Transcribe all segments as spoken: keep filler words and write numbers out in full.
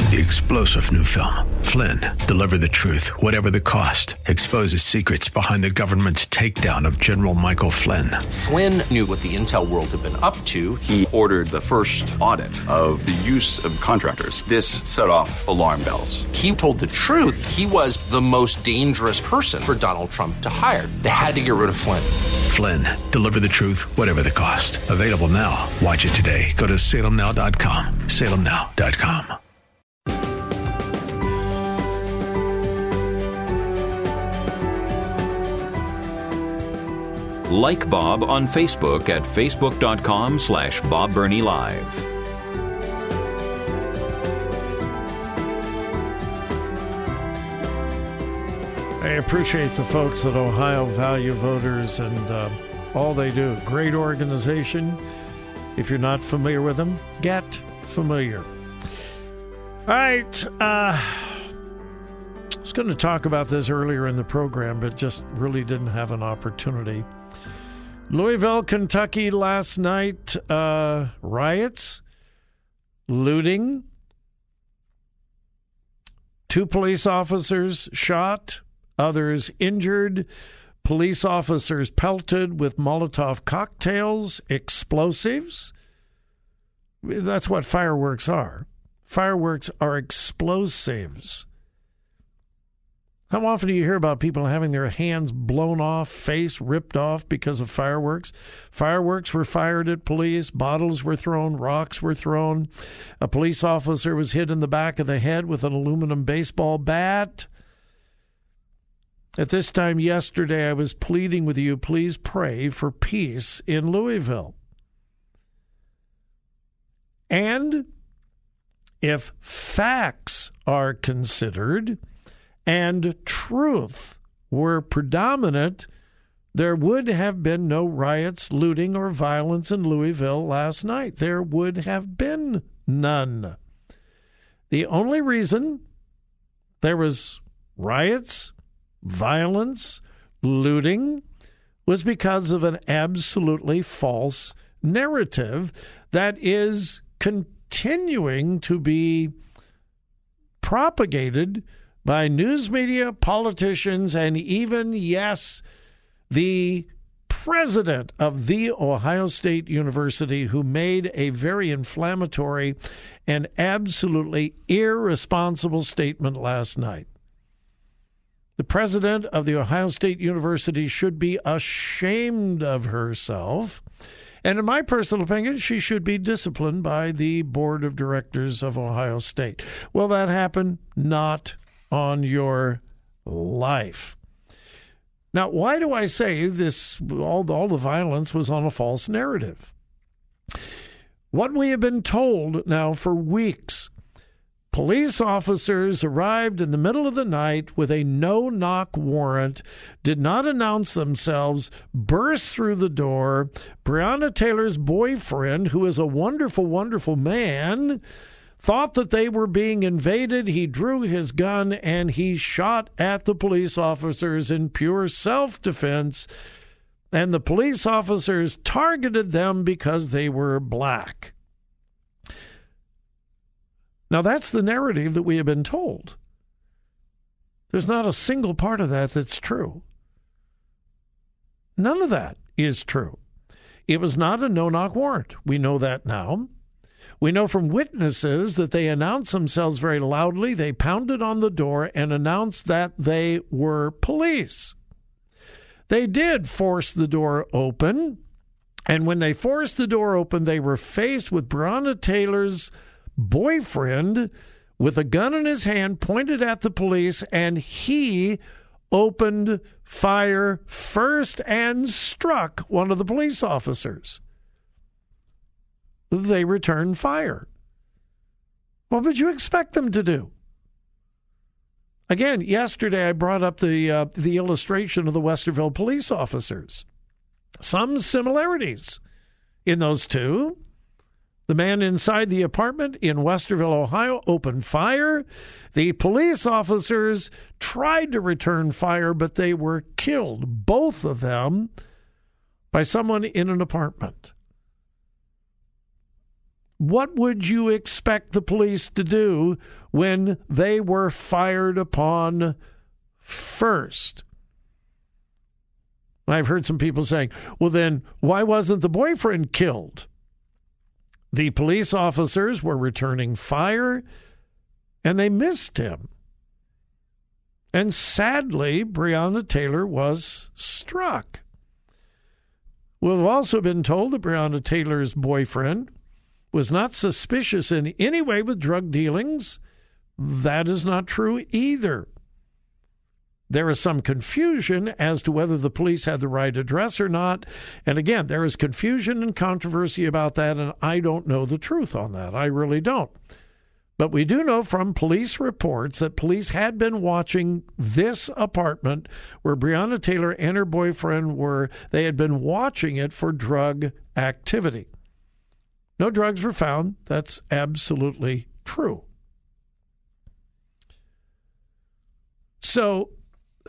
The explosive new film, Flynn, deliver the truth, whatever the cost, exposes secrets behind the government's takedown of General Michael Flynn. Flynn knew what the intel world had been up to. He ordered the first audit of the use of contractors. This set off alarm bells. He told the truth. He was the most dangerous person for Donald Trump to hire. They had to get rid of Flynn. Flynn, deliver the truth, whatever the cost. Available now. Watch it today. Go to salem now dot com. salem now dot com. Like Bob on Facebook at facebook.com slash Bob Burney Live. I appreciate the folks at Ohio Value Voters and uh, all they do. Great organization. If you're not familiar with them, get familiar. All right. Uh, I was going to talk about this earlier in the program, but just really didn't have an opportunity. Louisville, Kentucky last night, uh, riots, looting, two police officers shot, others injured, police officers pelted with Molotov cocktails, explosives. That's what fireworks are. Fireworks are explosives. How often do you hear about people having their hands blown off, face ripped off because of fireworks? Fireworks were fired at police, bottles were thrown, rocks were thrown. A police officer was hit in the back of the head with an aluminum baseball bat. At this time yesterday, I was pleading with you, please pray for peace in Louisville. And if facts are considered and truth were predominant, there would have been no riots, looting, or violence in Louisville last night. There would have been none. The only reason there was riots, violence, looting, was because of an absolutely false narrative that is continuing to be propagated by news media, politicians, and even, yes, the president of The Ohio State University, who made a very inflammatory and absolutely irresponsible statement last night. The president of The Ohio State University should be ashamed of herself. And in my personal opinion, she should be disciplined by the board of directors of Ohio State. Will that happen? Not on your life. Now, why do I say this? All, all the violence was on a false narrative. What we have been told now for weeks, police officers arrived in the middle of the night with a no-knock warrant, did not announce themselves, burst through the door. Breonna Taylor's boyfriend, who is a wonderful, wonderful man, thought that they were being invaded. He drew his gun and he shot at the police officers in pure self-defense. And the police officers targeted them because they were black. Now, that's the narrative that we have been told. There's not a single part of that that's true. None of that is true. It was not a no-knock warrant. We know that now. We know from witnesses that they announced themselves very loudly. They pounded on the door and announced that they were police. They did force the door open, and when they forced the door open, they were faced with Breonna Taylor's boyfriend with a gun in his hand pointed at the police, and he opened fire first and struck one of the police officers. They returned fire. What would you expect them to do? Again, yesterday I brought up the uh, the illustration of the Westerville police officers. Some similarities in those two. The man inside the apartment in Westerville, Ohio, opened fire. The police officers tried to return fire, but they were killed, both of them, by someone in an apartment. What would you expect the police to do when they were fired upon first? I've heard some people saying, well, then why wasn't the boyfriend killed? The police officers were returning fire, and they missed him. And sadly, Breonna Taylor was struck. We've also been told that Breonna Taylor's boyfriend was not suspicious in any way with drug dealings. That is not true either. There is some confusion as to whether the police had the right address or not. And again, there is confusion and controversy about that, and I don't know the truth on that. I really don't. But we do know from police reports that police had been watching this apartment where Breonna Taylor and her boyfriend were. They had been watching it for drug activity. No drugs were found. That's absolutely true. So,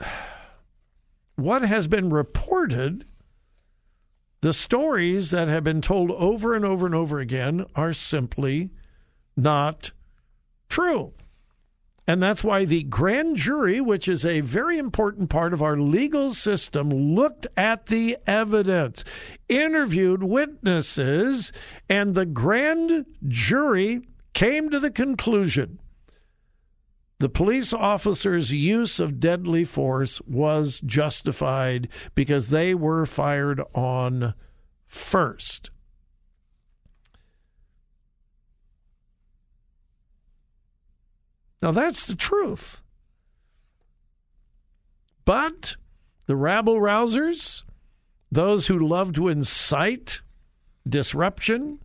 what has been reported, the stories that have been told over and over and over again are simply not true. And that's why the grand jury, which is a very important part of our legal system, looked at the evidence, interviewed witnesses, and the grand jury came to the conclusion the police officers' use of deadly force was justified because they were fired on first. Now, that's the truth. But the rabble-rousers, those who love to incite disruption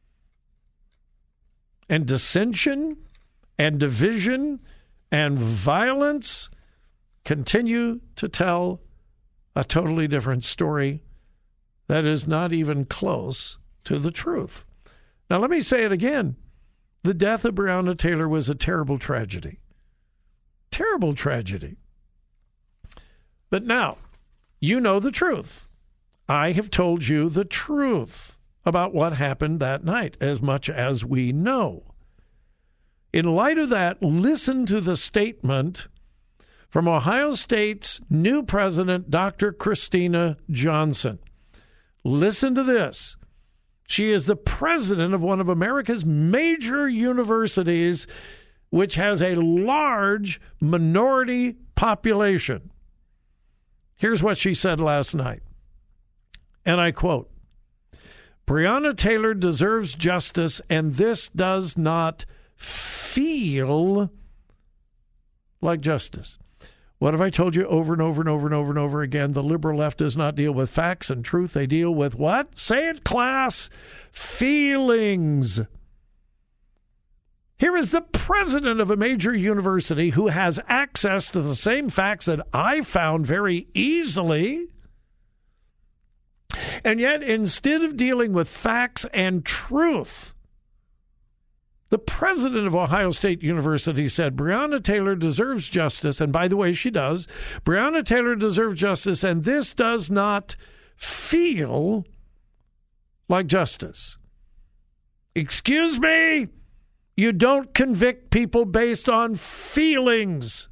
and dissension and division and violence, continue to tell a totally different story that is not even close to the truth. Now, let me say it again. The death of Breonna Taylor was a terrible tragedy. Terrible tragedy. But now, you know the truth. I have told you the truth about what happened that night, as much as we know. In light of that, listen to the statement from Ohio State's new president, Doctor Kristina Johnson. Listen to this. She is the president of one of America's major universities, which has a large minority population. Here's what she said last night, and I quote, "Breonna Taylor deserves justice, and this does not feel like justice." What have I told you over and over and over and over and over again? The liberal left does not deal with facts and truth. They deal with what? Say it, class. Feelings. Here is the president of a major university who has access to the same facts that I found very easily. And yet, instead of dealing with facts and truth, the president of Ohio State University said, Breonna Taylor deserves justice, and by the way, she does. Breonna Taylor deserves justice, and this does not feel like justice. Excuse me? You don't convict people based on feelings.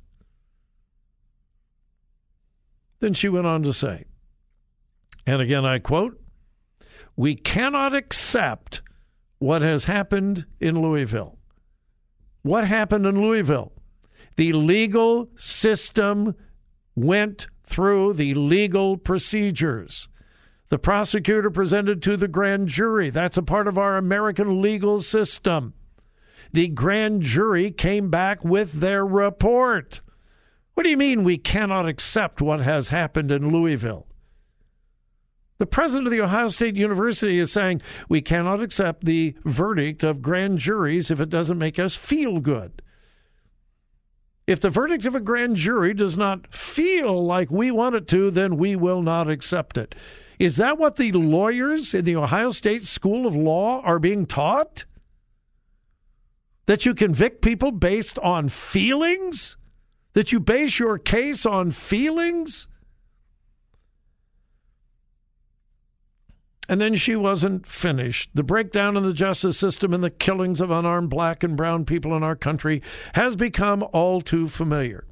Then she went on to say, and again I quote, "We cannot accept what has happened in Louisville." What happened in Louisville? The legal system went through the legal procedures. The prosecutor presented to the grand jury. That's a part of our American legal system. The grand jury came back with their report. What do you mean we cannot accept what has happened in Louisville? The president of the Ohio State University is saying we cannot accept the verdict of grand juries if it doesn't make us feel good. If the verdict of a grand jury does not feel like we want it to, then we will not accept it. Is that what the lawyers in the Ohio State School of Law are being taught? That you convict people based on feelings? That you base your case on feelings? And then she wasn't finished. The breakdown in the justice system and the killings of unarmed black and brown people in our country has become all too familiar.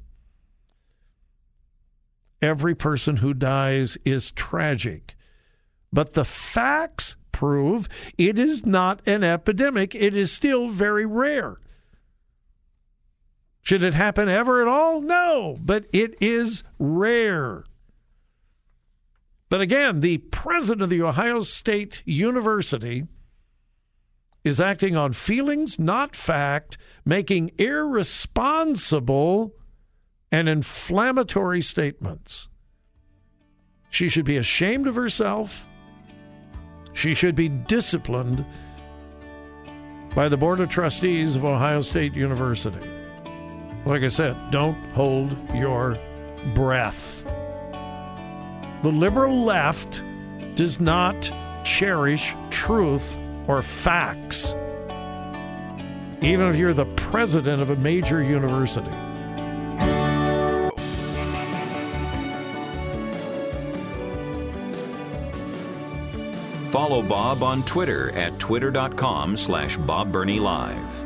Every person who dies is tragic. But the facts prove it is not an epidemic. It is still very rare. Should it happen ever at all? No, but it is rare. But again, the president of the Ohio State University is acting on feelings, not fact, making irresponsible and inflammatory statements. She should be ashamed of herself. She should be disciplined by the Board of Trustees of Ohio State University. Like I said, don't hold your breath. The liberal left does not cherish truth or facts, even if you're the president of a major university. Follow Bob on Twitter at twitter.com slash Bob Burney Live.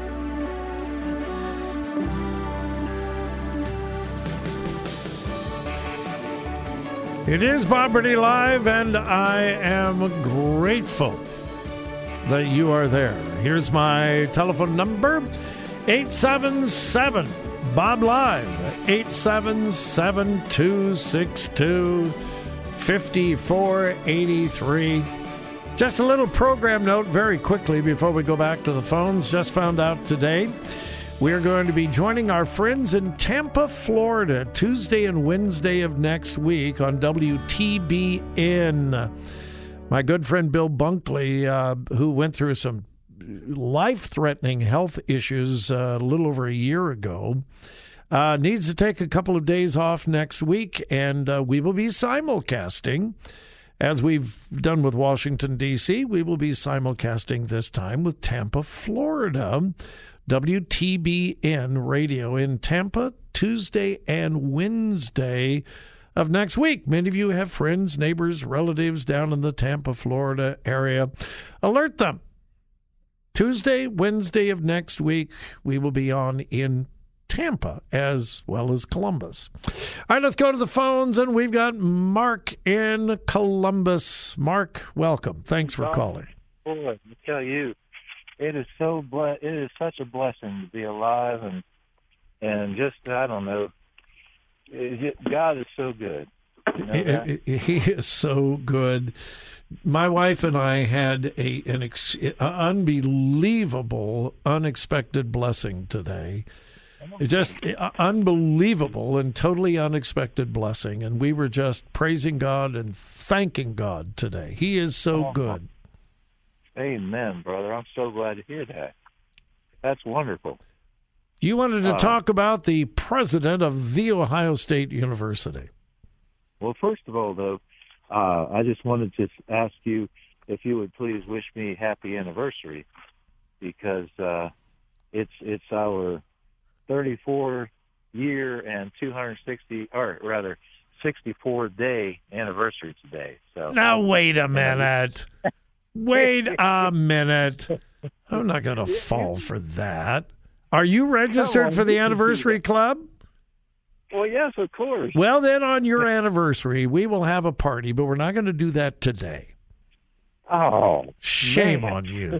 It is Bob Burney Live, and I am grateful that you are there. Here's my telephone number, eight seven seven, Bob Live, eight seven seven, two six two, five four eight three. Just a little program note very quickly before we go back to the phones. Just found out today we're going to be joining our friends in Tampa, Florida, Tuesday and Wednesday of next week on W T B N. My good friend Bill Bunkley, uh, who went through some life-threatening health issues uh, a little over a year ago, uh, needs to take a couple of days off next week, and uh, we will be simulcasting. As we've done with Washington, D C, we will be simulcasting this time with Tampa, Florida. W T B N radio in Tampa, Tuesday and Wednesday of next week. Many of you have friends, neighbors, relatives down in the Tampa, Florida area. Alert them. Tuesday, Wednesday of next week, we will be on in Tampa as well as Columbus. All right, let's go to the phones, and we've got Mark in Columbus. Mark, welcome. Thanks for calling. Boy, I tell you, it is so ble- it is such a blessing to be alive, and and just I don't know, it, God is so good. You know he, he is so good. My wife and I had a an ex- unbelievable, unexpected blessing today. Just unbelievable and totally unexpected blessing, and we were just praising God and thanking God today. He is so good. Amen, brother. I'm so glad to hear that. That's wonderful. You wanted to uh, talk about the president of The Ohio State University. Well, first of all, though, uh, I just wanted to ask you if you would please wish me happy anniversary, because uh, it's it's our thirty-four year and two hundred sixty, or rather, sixty-four day anniversary today. So now, wait a minute. Wait a minute. I'm not going to fall for that. Are you registered for the anniversary club? Well, yes, of course. Well, then on your anniversary, we will have a party, but we're not going to do that today. Oh, shame man. on you.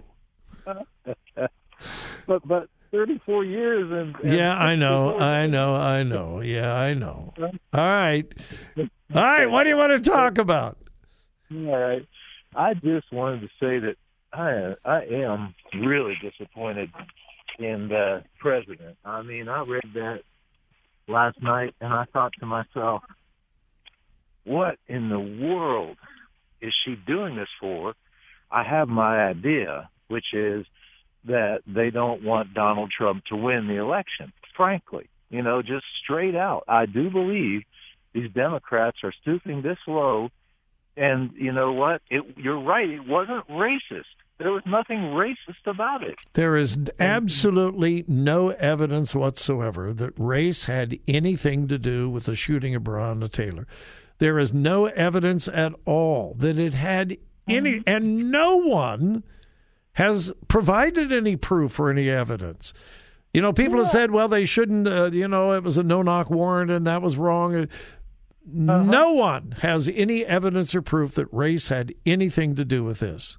but but thirty-four years and, and yeah, I know, I know, I know. Yeah, I know. All right, all right. What do you want to talk about? All right. I just wanted to say that I I am really disappointed in the president. I mean, I read that last night, and I thought to myself, what in the world is she doing this for? I have my idea, which is that they don't want Donald Trump to win the election, frankly. You know, just straight out. I do believe these Democrats are stooping this low. And you know what? It, you're right. It wasn't racist. There was nothing racist about it. There is absolutely no evidence whatsoever that race had anything to do with the shooting of Breonna Taylor. There is no evidence at all that it had any, and no one has provided any proof or any evidence. You know, people yeah. have said, well, they shouldn't, uh, you know, it was a no-knock warrant and that was wrong. Uh-huh. No one has any evidence or proof that race had anything to do with this.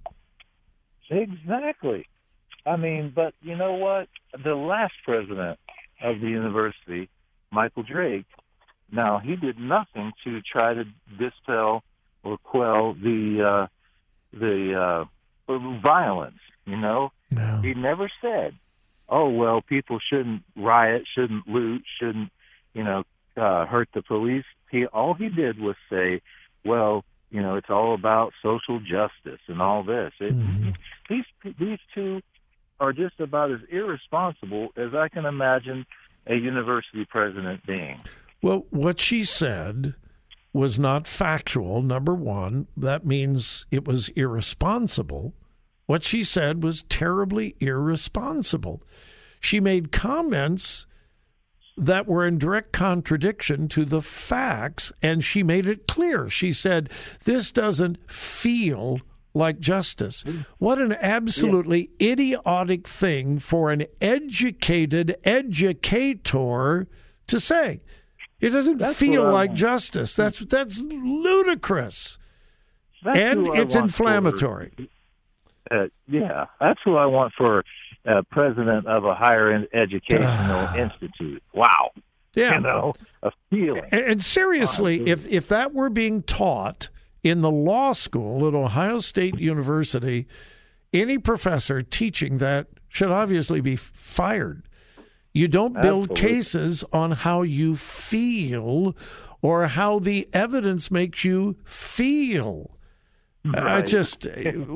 Exactly. I mean, but you know what? The last president of the university, Michael Drake, now he did nothing to try to dispel or quell the uh, the uh, violence. You know, no. He never said, "Oh well, people shouldn't riot, shouldn't loot, shouldn't you know uh, hurt the police." He all he did was say, "Well, you know, it's all about social justice and all this." It, mm-hmm. These these two are just about as irresponsible as I can imagine a university president being. Well, what she said was not factual, number one. That means it was irresponsible. What she said was terribly irresponsible. She made comments that were in direct contradiction to the facts, and she made it clear. She said, this doesn't feel like justice. What an absolutely yeah. idiotic thing for an educated educator to say. It doesn't that's feel like want. justice. That's that's ludicrous. That's and it's inflammatory. For, uh, yeah, that's who I want for uh, president of a higher educational institute. Wow. Yeah. You know, a feeling. And, and seriously, oh, if if that were being taught in the law school at Ohio State University, any professor teaching that should obviously be fired. You don't build Absolutely. cases on how you feel or how the evidence makes you feel. Right. I just,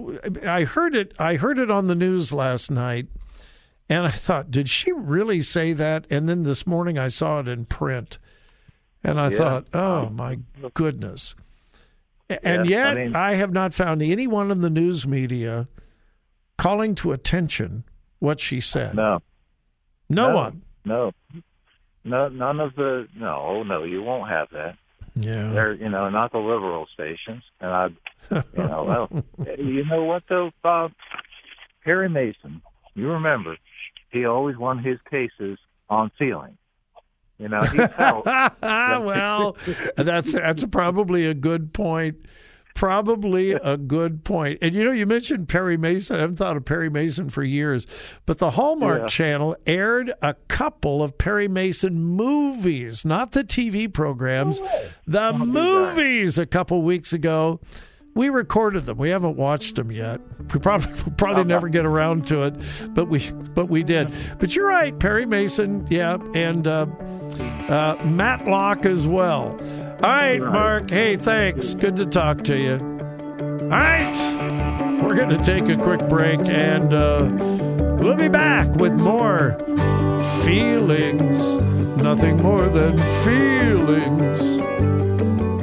I heard it. I heard it on the news last night, and I thought, did she really say that? And then this morning I saw it in print, and I yeah. thought, oh my goodness. And yeah, yet I mean, I have not found anyone in the news media calling to attention what she said. No. No, no one. No. No, none of the, no, no, you won't have that. Yeah. They're, you know, not the liberal stations. And I, you know, well, you know what though, Bob? Perry Mason, you remember, he always won his cases on feeling. You know, he felt. Well, that's, that's probably a good point. Probably a good point. And, you know, you mentioned Perry Mason. I haven't thought of Perry Mason for years. But the Hallmark yeah. Channel aired a couple of Perry Mason movies, not the T V programs, oh, the I'll movies a couple weeks ago. We recorded them. We haven't watched them yet. We probably we'll probably never get around to it, but we but we did. But you're right, Perry Mason, yeah, and uh, uh, Matlock as well. All right, Mark. Hey, thanks. Good to talk to you. All right, we're going to take a quick break, and uh, we'll be back with more feelings. Nothing more than feelings.